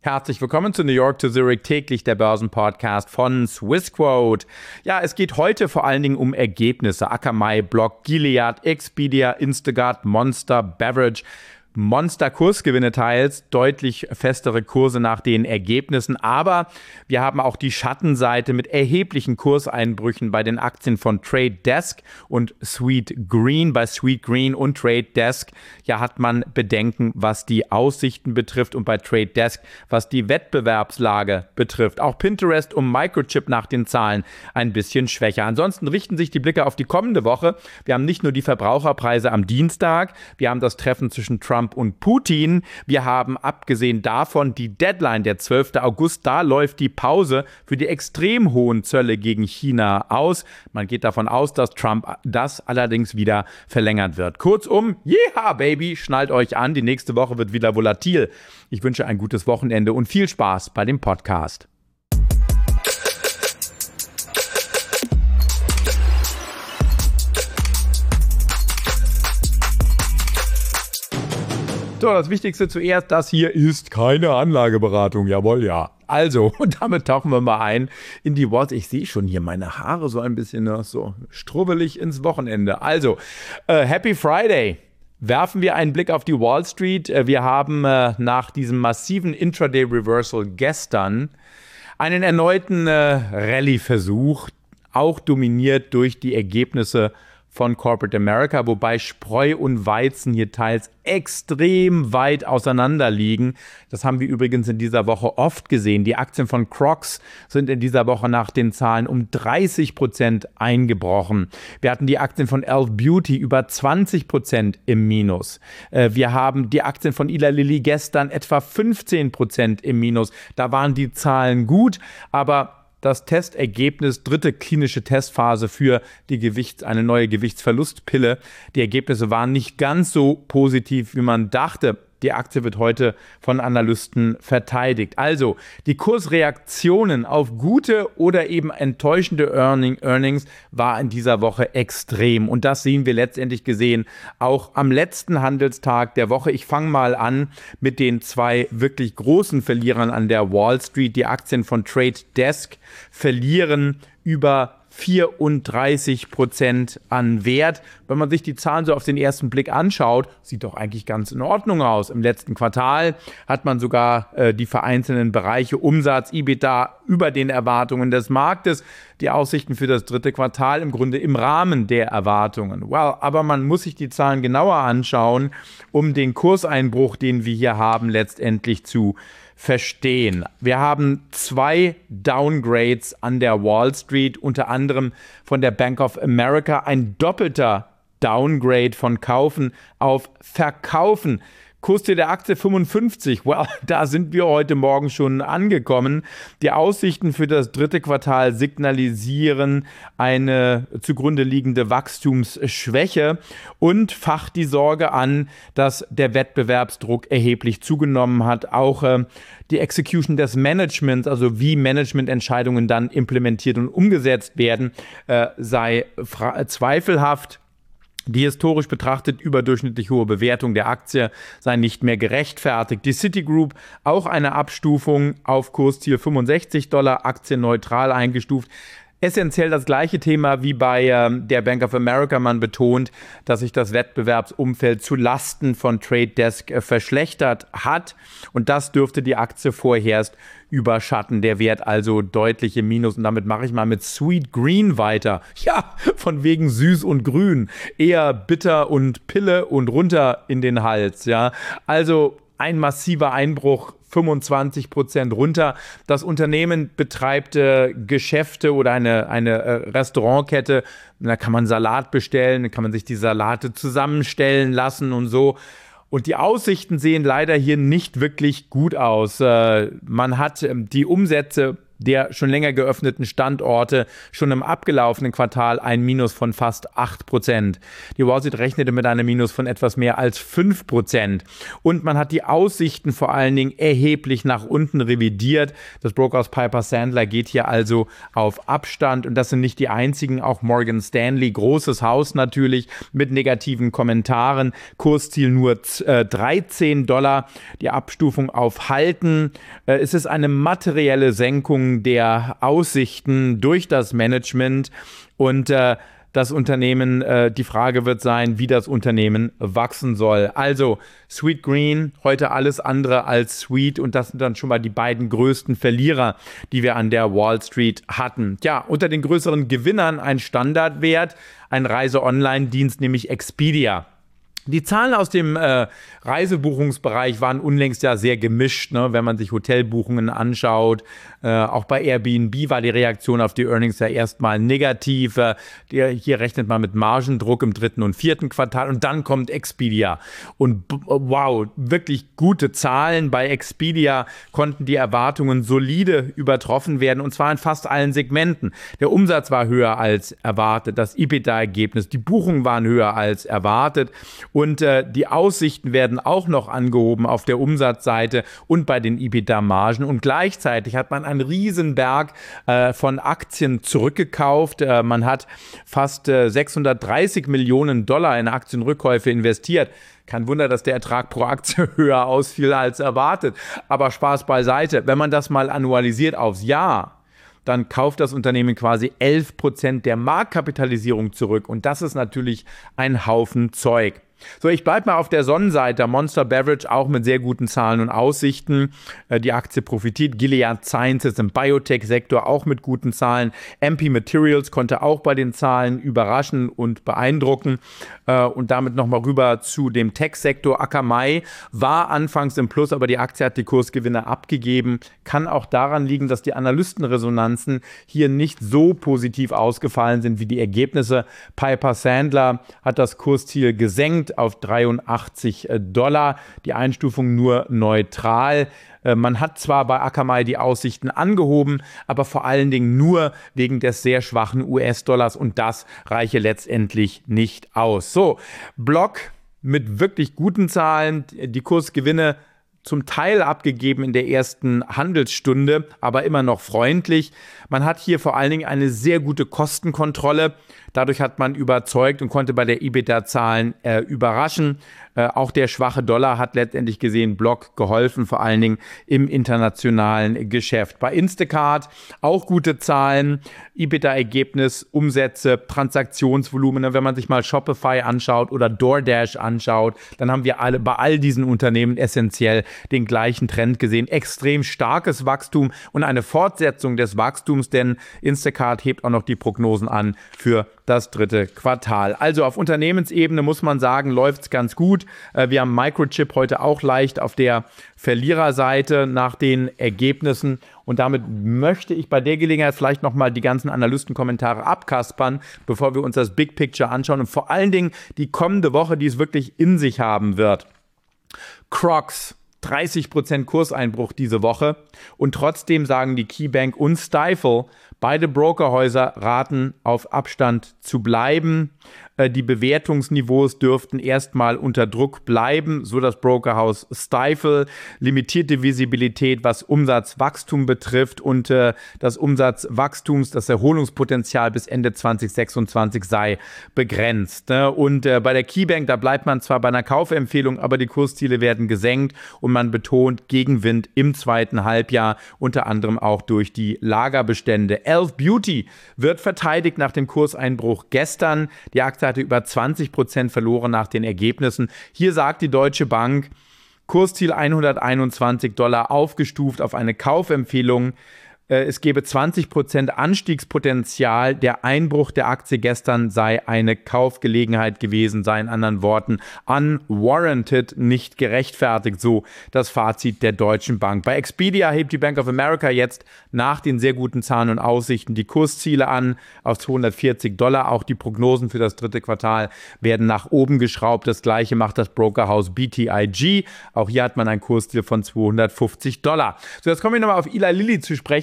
Herzlich willkommen zu New York to Zurich, täglich der Börsenpodcast von Swissquote. Ja, es geht heute vor allen Dingen um Ergebnisse. Akamai, Block, Gilead, Expedia, Instacart, Monster, Beverage. Monster-Kursgewinne teils, deutlich festere Kurse nach den Ergebnissen, aber wir haben auch die Schattenseite mit erheblichen Kurseinbrüchen bei den Aktien von Trade Desk und Sweet Green. Bei Sweet Green und Trade Desk hat man Bedenken, was die Aussichten betrifft und bei Trade Desk, was die Wettbewerbslage betrifft. Auch Pinterest und Microchip nach den Zahlen ein bisschen schwächer. Ansonsten richten sich die Blicke auf die kommende Woche. Wir haben nicht nur die Verbraucherpreise am Dienstag, wir haben das Treffen zwischen Trump und Putin. Wir haben abgesehen davon die Deadline, der 12. August. Da läuft die Pause für die extrem hohen Zölle gegen China aus. Man geht davon aus, dass Trump das allerdings wieder verlängern wird. Kurzum, yeeha, Baby, schnallt euch an. Die nächste Woche wird wieder volatil. Ich wünsche ein gutes Wochenende und viel Spaß bei dem Podcast. So, das Wichtigste zuerst, das hier ist keine Anlageberatung, jawohl, ja. Also, und damit tauchen wir mal ein in die Worte. Ich sehe schon hier meine Haare so ein bisschen so strubbelig ins Wochenende. Also, Happy Friday. Werfen wir einen Blick auf die Wall Street. Wir haben nach diesem massiven Intraday-Reversal gestern einen erneuten Rallye-Versuch, auch dominiert durch die Ergebnisse von Corporate America, wobei Spreu und Weizen hier teils extrem weit auseinander liegen. Das haben wir übrigens in dieser Woche oft gesehen. Die Aktien von Crocs sind in dieser Woche nach den Zahlen um 30% eingebrochen. Wir hatten die Aktien von Elf Beauty über 20% im Minus. Wir haben die Aktien von Eli Lilly gestern etwa 15% im Minus. Da waren die Zahlen gut, aber das Testergebnis, dritte klinische Testphase für eine neue Gewichtsverlustpille. Die Ergebnisse waren nicht ganz so positiv, wie man dachte. Die Aktie wird heute von Analysten verteidigt. Also die Kursreaktionen auf gute oder eben enttäuschende Earnings war in dieser Woche extrem. Und das sehen wir letztendlich gesehen auch am letzten Handelstag der Woche. Ich fange mal an mit den zwei wirklich großen Verlierern an der Wall Street. Die Aktien von Trade Desk verlieren über 34% an Wert. Wenn man sich die Zahlen so auf den ersten Blick anschaut, sieht doch eigentlich ganz in Ordnung aus. Im letzten Quartal hat man sogar die vereinzelten Bereiche Umsatz, EBITDA über den Erwartungen des Marktes. Die Aussichten für das dritte Quartal im Grunde im Rahmen der Erwartungen. Well, aber man muss sich die Zahlen genauer anschauen, um den Kurseinbruch, den wir hier haben, letztendlich zu verstehen. Wir haben zwei Downgrades an der Wall Street, unter anderem von der Bank of America, ein doppelter Downgrade von Kaufen auf Verkaufen. Kursziel der Aktie 55, well, da sind wir heute Morgen schon angekommen. Die Aussichten für das dritte Quartal signalisieren eine zugrunde liegende Wachstumsschwäche und facht die Sorge an, dass der Wettbewerbsdruck erheblich zugenommen hat. Auch die Execution des Managements, also wie Managemententscheidungen dann implementiert und umgesetzt werden, sei zweifelhaft. Die historisch betrachtet überdurchschnittlich hohe Bewertung der Aktie sei nicht mehr gerechtfertigt. Die Citigroup auch eine Abstufung auf Kursziel $65, Aktie neutral eingestuft. Essentiell das gleiche Thema wie bei der Bank of America. Man betont, dass sich das Wettbewerbsumfeld zu Lasten von Trade Desk verschlechtert hat. Und das dürfte die Aktie vorerst überschatten. Der Wert also deutlich im Minus. Und damit mache ich mal mit Sweet Green weiter. Ja, von wegen süß und grün. Eher bitter und Pille und runter in den Hals. Ja, also ein massiver Einbruch. 25% runter. Das Unternehmen betreibt Geschäfte oder eine Restaurantkette. Da kann man Salat bestellen, da kann man sich die Salate zusammenstellen lassen und so. Und die Aussichten sehen leider hier nicht wirklich gut aus. Man hat die Umsätze der schon länger geöffneten Standorte schon im abgelaufenen Quartal ein Minus von fast 8%. Die Wall Street rechnete mit einem Minus von etwas mehr als 5%. Und man hat die Aussichten vor allen Dingen erheblich nach unten revidiert. Das Brokerhaus Piper Sandler geht hier also auf Abstand. Und das sind nicht die einzigen, auch Morgan Stanley, großes Haus natürlich, mit negativen Kommentaren. Kursziel nur $13. Die Abstufung auf Halten. Es ist eine materielle Senkung der Aussichten durch das Management und das Unternehmen, die Frage wird sein, wie das Unternehmen wachsen soll. Also Sweet Green, heute alles andere als sweet und das sind dann schon mal die beiden größten Verlierer, die wir an der Wall Street hatten. Ja, unter den größeren Gewinnern ein Standardwert, ein Reise-Online-Dienst, nämlich Expedia. Die Zahlen aus dem Reisebuchungsbereich waren unlängst ja sehr gemischt, ne? Wenn man sich Hotelbuchungen anschaut. Auch bei Airbnb war die Reaktion auf die Earnings ja erstmal negativ. Hier rechnet man mit Margendruck im 3. und 4. Quartal und dann kommt Expedia. Und wow, wirklich gute Zahlen. Bei Expedia konnten die Erwartungen solide übertroffen werden und zwar in fast allen Segmenten. Der Umsatz war höher als erwartet, das EBITDA-Ergebnis, die Buchungen waren höher als erwartet. Und die Aussichten werden auch noch angehoben auf der Umsatzseite und bei den EBITDA-Margen. Und gleichzeitig hat man einen riesen Berg von Aktien zurückgekauft. Man hat fast $630 Millionen in Aktienrückkäufe investiert. Kein Wunder, dass der Ertrag pro Aktie höher ausfiel als erwartet. Aber Spaß beiseite. Wenn man das mal annualisiert aufs Jahr, dann kauft das Unternehmen quasi 11% der Marktkapitalisierung zurück. Und das ist natürlich ein Haufen Zeug. So, ich bleibe mal auf der Sonnenseite. Monster Beverage auch mit sehr guten Zahlen und Aussichten. Die Aktie profitiert. Gilead Sciences im Biotech-Sektor auch mit guten Zahlen. MP Materials konnte auch bei den Zahlen überraschen und beeindrucken. Und damit nochmal rüber zu dem Tech-Sektor. Akamai war anfangs im Plus, aber die Aktie hat die Kursgewinne abgegeben. Kann auch daran liegen, dass die Analystenresonanzen hier nicht so positiv ausgefallen sind wie die Ergebnisse. Piper Sandler hat das Kursziel gesenkt auf $83, die Einstufung nur neutral. Man hat zwar bei Akamai die Aussichten angehoben, aber vor allen Dingen nur wegen des sehr schwachen US-Dollars und das reiche letztendlich nicht aus. So, Block mit wirklich guten Zahlen, die Kursgewinne zum Teil abgegeben in der ersten Handelsstunde, aber immer noch freundlich. Man hat hier vor allen Dingen eine sehr gute Kostenkontrolle. Dadurch hat man überzeugt und konnte bei der EBITDA-Zahlen überraschen. Auch der schwache Dollar hat letztendlich gesehen Block geholfen, vor allen Dingen im internationalen Geschäft. Bei Instacart auch gute Zahlen, EBITDA-Ergebnis, Umsätze, Transaktionsvolumen. Wenn man sich mal Shopify anschaut oder DoorDash anschaut, dann haben wir alle bei all diesen Unternehmen essentiell den gleichen Trend gesehen. Extrem starkes Wachstum und eine Fortsetzung des Wachstums, denn Instacart hebt auch noch die Prognosen an für das 3. Quartal. Also auf Unternehmensebene muss man sagen, läuft es ganz gut. Wir haben Microchip heute auch leicht auf der Verliererseite nach den Ergebnissen. Und damit möchte ich bei der Gelegenheit vielleicht nochmal die ganzen Analystenkommentare abkaspern, bevor wir uns das Big Picture anschauen und vor allen Dingen die kommende Woche, die es wirklich in sich haben wird. Crocs. 30% Kurseinbruch diese Woche und trotzdem sagen die KeyBank und Stifel, beide Brokerhäuser raten auf Abstand zu bleiben. Die Bewertungsniveaus dürften erstmal unter Druck bleiben, so das Brokerhaus Stifel. Limitierte Visibilität, was Umsatzwachstum betrifft und das Umsatzwachstums, das Erholungspotenzial bis Ende 2026 sei begrenzt. Und bei der KeyBank, da bleibt man zwar bei einer Kaufempfehlung, aber die Kursziele werden gesenkt und man betont Gegenwind im zweiten Halbjahr, unter anderem auch durch die Lagerbestände. Elf Beauty wird verteidigt nach dem Kurseinbruch gestern. Die Aktie hatte über 20% verloren nach den Ergebnissen. Hier sagt die Deutsche Bank, Kursziel $121 aufgestuft auf eine Kaufempfehlung. Es gebe 20% Anstiegspotenzial. Der Einbruch der Aktie gestern sei eine Kaufgelegenheit gewesen, sei in anderen Worten unwarranted, nicht gerechtfertigt, so das Fazit der Deutschen Bank. Bei Expedia hebt die Bank of America jetzt nach den sehr guten Zahlen und Aussichten die Kursziele an auf $240. Auch die Prognosen für das 3. Quartal werden nach oben geschraubt. Das gleiche macht das Brokerhaus BTIG. Auch hier hat man ein Kursziel von $250. So, jetzt kommen wir nochmal auf Eli Lilly zu sprechen.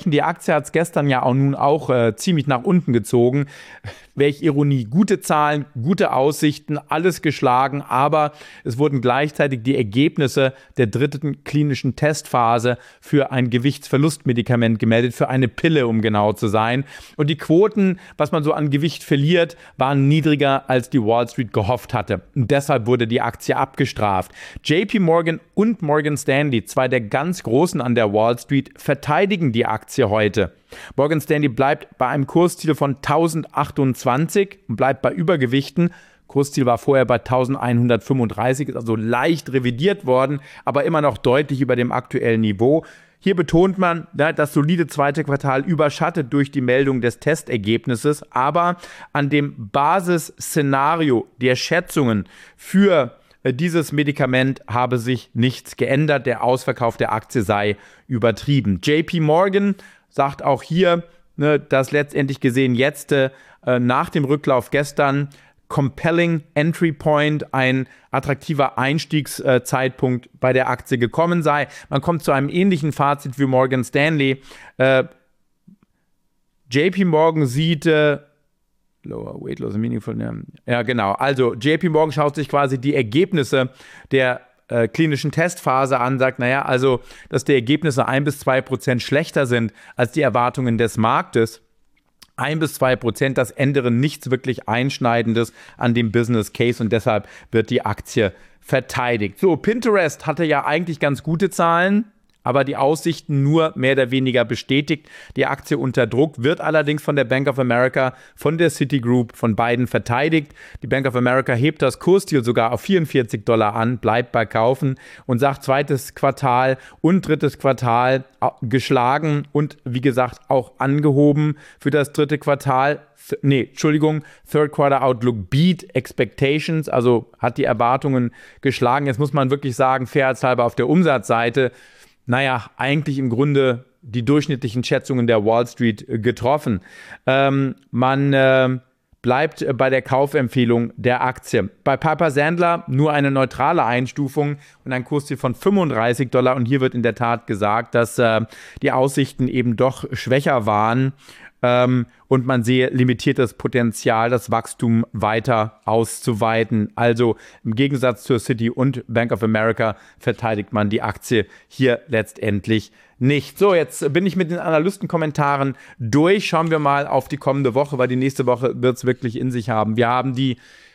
sprechen. Die Aktie hat es gestern ja auch ziemlich nach unten gezogen. Welch Ironie. Gute Zahlen, gute Aussichten, alles geschlagen, aber es wurden gleichzeitig die Ergebnisse der dritten klinischen Testphase für ein Gewichtsverlustmedikament gemeldet, für eine Pille, um genau zu sein. Und die Quoten, was man so an Gewicht verliert, waren niedriger, als die Wall Street gehofft hatte. Und deshalb wurde die Aktie abgestraft. JP Morgan und Morgan Stanley, zwei der ganz Großen an der Wall Street, verteidigen die Aktie heute. Morgan Stanley bleibt bei einem Kursziel von 1028 und bleibt bei Übergewichten. Kursziel war vorher bei 1135, ist also leicht revidiert worden, aber immer noch deutlich über dem aktuellen Niveau. Hier betont man, das solide zweite Quartal überschattet durch die Meldung des Testergebnisses, aber an dem Basisszenario der Schätzungen für dieses Medikament habe sich nichts geändert. Der Ausverkauf der Aktie sei übertrieben. JP Morgan sagt auch hier, dass letztendlich gesehen jetzt nach dem Rücklauf gestern compelling Entry Point, ein attraktiver Einstiegszeitpunkt bei der Aktie gekommen sei. Man kommt zu einem ähnlichen Fazit wie Morgan Stanley. JP Morgan sieht lower weight loss meaningful. Ja, genau. Also JP Morgan schaut sich quasi die Ergebnisse der klinischen Testphase an, sagt, also, dass die Ergebnisse 1-2% schlechter sind als die Erwartungen des Marktes. 1-2%, das ändere nichts wirklich Einschneidendes an dem Business Case und deshalb wird die Aktie verteidigt. So, Pinterest hatte ja eigentlich ganz gute Zahlen, aber die Aussichten nur mehr oder weniger bestätigt. Die Aktie unter Druck, wird allerdings von der Bank of America, von der Citigroup, von beiden verteidigt. Die Bank of America hebt das Kursziel sogar auf $44 an, bleibt bei Kaufen und sagt, zweites Quartal und drittes Quartal geschlagen und wie gesagt auch angehoben für das dritte Quartal. Third Quarter Outlook beat expectations, also hat die Erwartungen geschlagen. Jetzt muss man wirklich sagen, fairheitshalber auf der Umsatzseite, eigentlich im Grunde die durchschnittlichen Schätzungen der Wall Street getroffen. Man bleibt bei der Kaufempfehlung der Aktie. Bei Piper Sandler nur eine neutrale Einstufung und ein Kursziel von $35. Und hier wird in der Tat gesagt, dass die Aussichten eben doch schwächer waren. Und man sehe limitiertes Potenzial, das Wachstum weiter auszuweiten. Also im Gegensatz zur Citi und Bank of America verteidigt man die Aktie hier letztendlich nicht. So, jetzt bin ich mit den Analystenkommentaren durch. Schauen wir mal auf die kommende Woche, weil die nächste Woche wird es wirklich in sich haben. Wir haben die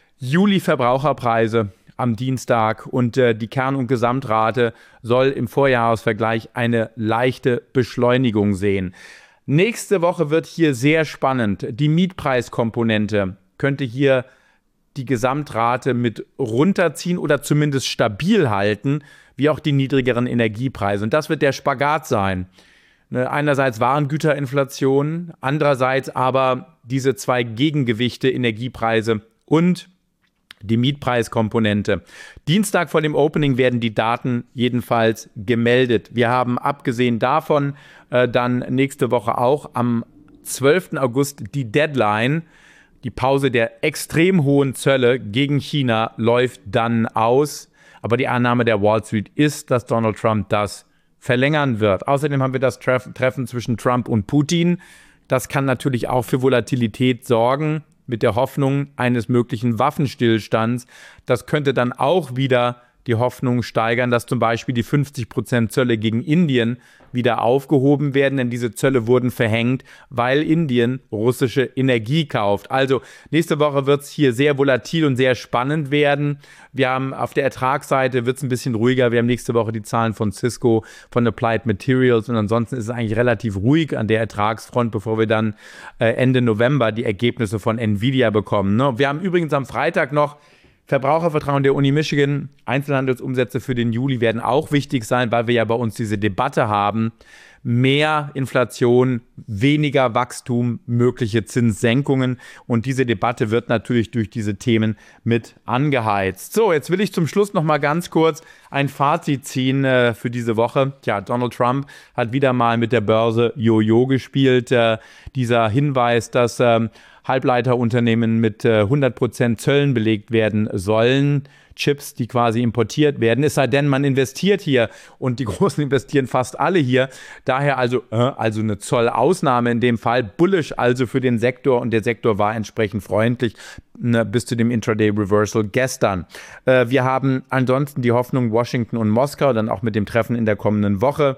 Juli-Verbraucherpreise am Dienstag und die Kern- und Gesamtrate soll im Vorjahresvergleich eine leichte Beschleunigung sehen. Nächste Woche wird hier sehr spannend. Die Mietpreiskomponente könnte hier die Gesamtrate mit runterziehen oder zumindest stabil halten, wie auch die niedrigeren Energiepreise. Und das wird der Spagat sein. Einerseits Warengüterinflation, andererseits aber diese zwei Gegengewichte, Energiepreise und die Mietpreiskomponente. Dienstag vor dem Opening werden die Daten jedenfalls gemeldet. Wir haben abgesehen davon dann nächste Woche auch am 12. August die Deadline. Die Pause der extrem hohen Zölle gegen China läuft dann aus. Aber die Annahme der Wall Street ist, dass Donald Trump das verlängern wird. Außerdem haben wir das Treffen zwischen Trump und Putin. Das kann natürlich auch für Volatilität sorgen, mit der Hoffnung eines möglichen Waffenstillstands. Das könnte dann auch wieder die Hoffnung steigern, dass zum Beispiel die 50% Zölle gegen Indien wieder aufgehoben werden, denn diese Zölle wurden verhängt, weil Indien russische Energie kauft. Also nächste Woche wird es hier sehr volatil und sehr spannend werden. Wir haben auf der Ertragsseite wird es ein bisschen ruhiger. Wir haben nächste Woche die Zahlen von Cisco, von Applied Materials und ansonsten ist es eigentlich relativ ruhig an der Ertragsfront, bevor wir dann Ende November die Ergebnisse von Nvidia bekommen. Wir haben übrigens am Freitag noch Verbrauchervertrauen der Uni Michigan, Einzelhandelsumsätze für den Juli werden auch wichtig sein, weil wir ja bei uns diese Debatte haben. Mehr Inflation, weniger Wachstum, mögliche Zinssenkungen. Und diese Debatte wird natürlich durch diese Themen mit angeheizt. So, jetzt will ich zum Schluss noch mal ganz kurz ein Fazit ziehen für diese Woche. Tja, Donald Trump hat wieder mal mit der Börse Jojo gespielt. Dieser Hinweis, dass Halbleiterunternehmen mit 100% Zöllen belegt werden sollen. Chips, die quasi importiert werden, es sei denn, man investiert hier und die Großen investieren fast alle hier. Daher also eine Zollausnahme in dem Fall, bullish also für den Sektor und der Sektor war entsprechend freundlich bis zu dem Intraday-Reversal gestern. Wir haben ansonsten die Hoffnung Washington und Moskau, dann auch mit dem Treffen in der kommenden Woche.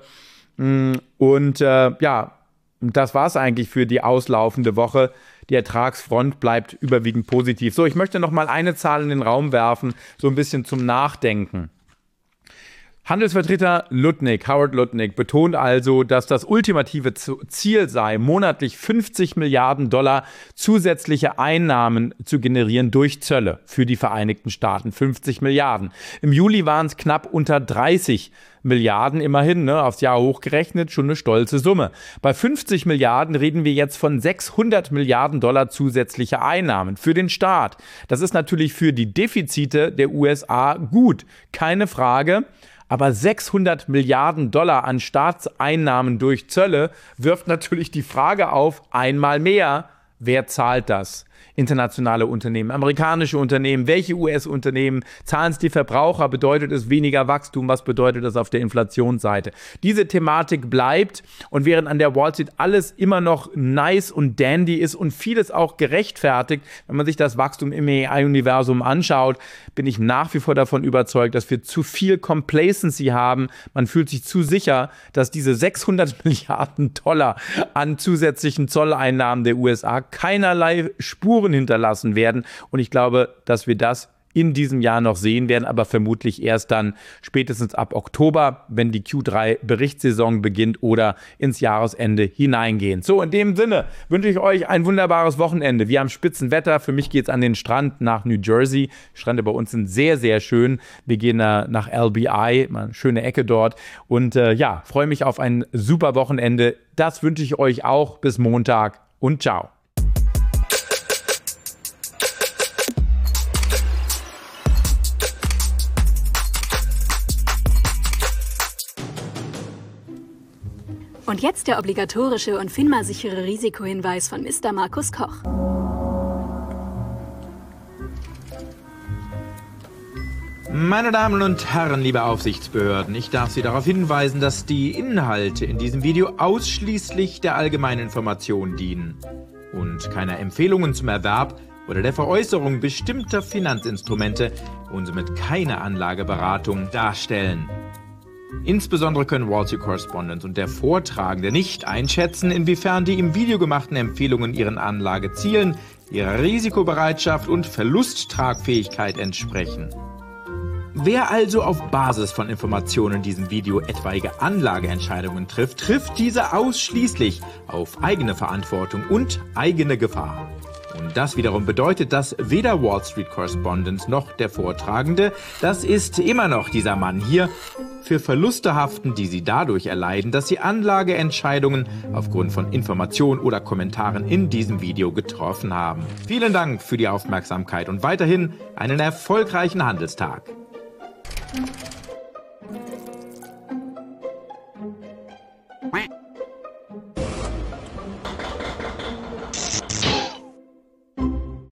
Und das war es eigentlich für die auslaufende Woche. Die Ertragsfront bleibt überwiegend positiv. So, ich möchte noch mal eine Zahl in den Raum werfen, so ein bisschen zum Nachdenken. Handelsvertreter Howard Lutnick, betont also, dass das ultimative Ziel sei, monatlich 50 Milliarden Dollar zusätzliche Einnahmen zu generieren durch Zölle für die Vereinigten Staaten. 50 Milliarden. Im Juli waren es knapp unter 30 Milliarden, immerhin, aufs Jahr hochgerechnet, schon eine stolze Summe. Bei 50 Milliarden reden wir jetzt von 600 Milliarden Dollar zusätzliche Einnahmen für den Staat. Das ist natürlich für die Defizite der USA gut, keine Frage. Aber 600 Milliarden Dollar an Staatseinnahmen durch Zölle wirft natürlich die Frage auf, einmal mehr, wer zahlt das? Internationale Unternehmen, amerikanische Unternehmen, welche US-Unternehmen, zahlen es die Verbraucher, bedeutet es weniger Wachstum, was bedeutet das auf der Inflationsseite? Diese Thematik bleibt und während an der Wall Street alles immer noch nice und dandy ist und vieles auch gerechtfertigt, wenn man sich das Wachstum im AI-Universum anschaut, bin ich nach wie vor davon überzeugt, dass wir zu viel Complacency haben. Man fühlt sich zu sicher, dass diese 600 Milliarden Dollar an zusätzlichen Zolleinnahmen der USA keinerlei Spuren hinterlassen werden. Und ich glaube, dass wir das in diesem Jahr noch sehen werden, aber vermutlich erst dann spätestens ab Oktober, wenn die Q3-Berichtssaison beginnt oder ins Jahresende hineingehen. So, in dem Sinne wünsche ich euch ein wunderbares Wochenende. Wir haben Spitzenwetter. Für mich geht es an den Strand nach New Jersey. Die Strände bei uns sind sehr, sehr schön. Wir gehen nach LBI, mal eine schöne Ecke dort. Und freue mich auf ein super Wochenende. Das wünsche ich euch auch. Bis Montag und ciao. Und jetzt der obligatorische und FINMA-sichere Risikohinweis von Mr. Markus Koch. Meine Damen und Herren, liebe Aufsichtsbehörden, ich darf Sie darauf hinweisen, dass die Inhalte in diesem Video ausschließlich der allgemeinen Information dienen und keiner Empfehlungen zum Erwerb oder der Veräußerung bestimmter Finanzinstrumente und somit keine Anlageberatung darstellen. Insbesondere können Wall Street Correspondent und der Vortragende nicht einschätzen, inwiefern die im Video gemachten Empfehlungen ihren Anlagezielen, ihrer Risikobereitschaft und Verlusttragfähigkeit entsprechen. Wer also auf Basis von Informationen in diesem Video etwaige Anlageentscheidungen trifft, trifft diese ausschließlich auf eigene Verantwortung und eigene Gefahr. Und das wiederum bedeutet, dass weder Wall Street Correspondent noch der Vortragende, das ist immer noch dieser Mann hier, für Verluste haften, die sie dadurch erleiden, dass sie Anlageentscheidungen aufgrund von Informationen oder Kommentaren in diesem Video getroffen haben. Vielen Dank für die Aufmerksamkeit und weiterhin einen erfolgreichen Handelstag.